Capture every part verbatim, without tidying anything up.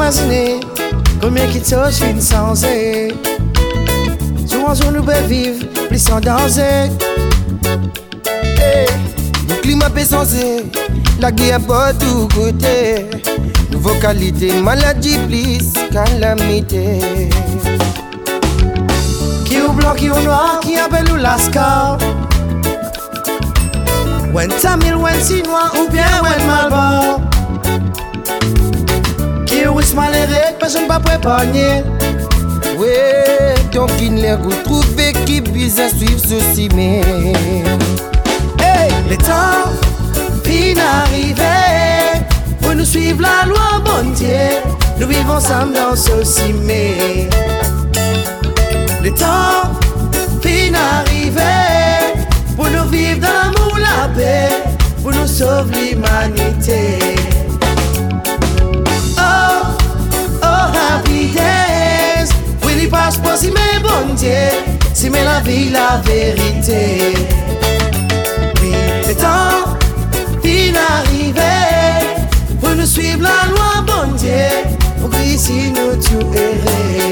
imaginer combien qui te fin sans eux. Souvent on nous peut vivre plus sans danger. Hey. Le climat peut changer, la guerre pas tout côté. Nouveau qualité, maladie plus calamité. Qui ou blanc, qui ou noir, qui appelle ou lascar. When tamil, when chinois ou bien when malbar. Qui ou riche malheureux, personne pas préparé. Ouais, donc il les retrouve qui bizarre suivre ceci mais. Hey, le temps fin arrivé pour nous suivre la loi bon Dieu. Nous vivons ensemble dans ceci mais. Le temps fin arrivé pour nous vivre dans l'amour, la paix, pour nous sauver l'humanité. Oh, oh, happy days. Oui, il passe pas si mais bon Dieu, si mais la vie, la vérité. Oui, le temps fin arrivé pour nous suivre la loi bon Dieu, pour qu'ici nous tout errer.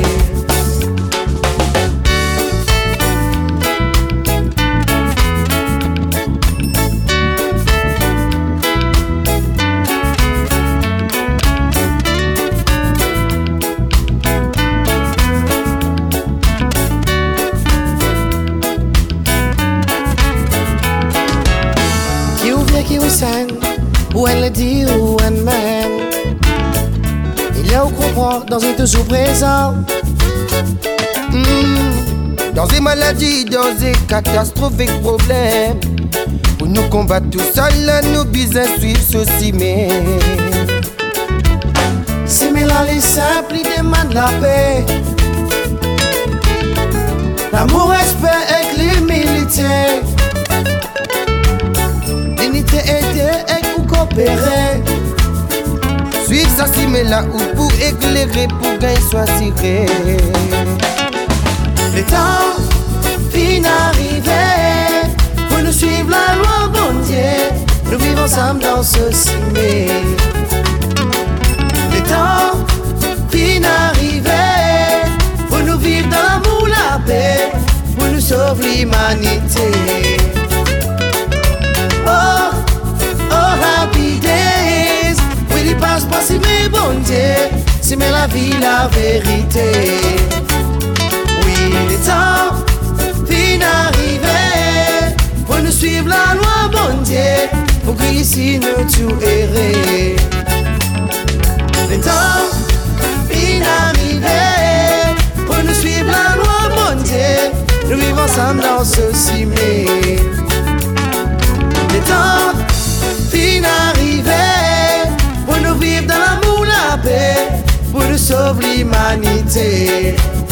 Qui vous sent, ou elle le dit, ou elle mène. Il est au comprend, dans un toujours présent. Mmh. Dans des maladies, dans des catastrophiques problèmes. Pour nous combattre tout seul, nous business suivre ceci, mais. C'est mais là les simples, ils demandent la paix. L'amour, respect et l'humilité. L'unité aider et pour coopérer. Suivre ça si mais là où pour éclairer, pour gagner soit tiré. Le temps fin arrivé pour nous suivre la loi bon Dieu. Nous vivons ensemble dans ceci mais. Le temps fin arrivé pour nous vivre dans l'amour, la paix, pour nous sauver l'humanité. Oh, oh, happy days. Oui, il passe pas si mais bon Dieu, si mais la vie, la vérité. Oui, le temps fin arrivé pour nous suivre la loi bon Dieu, pour qu'ici nous tout errer. Le temps fin arrivé pour nous suivre la loi bon Dieu, nous vivons ensemble dans ceci mais. Le temps fin arrivé pour nous vivre dans l'amour, la paix, pour nous sauver l'humanité.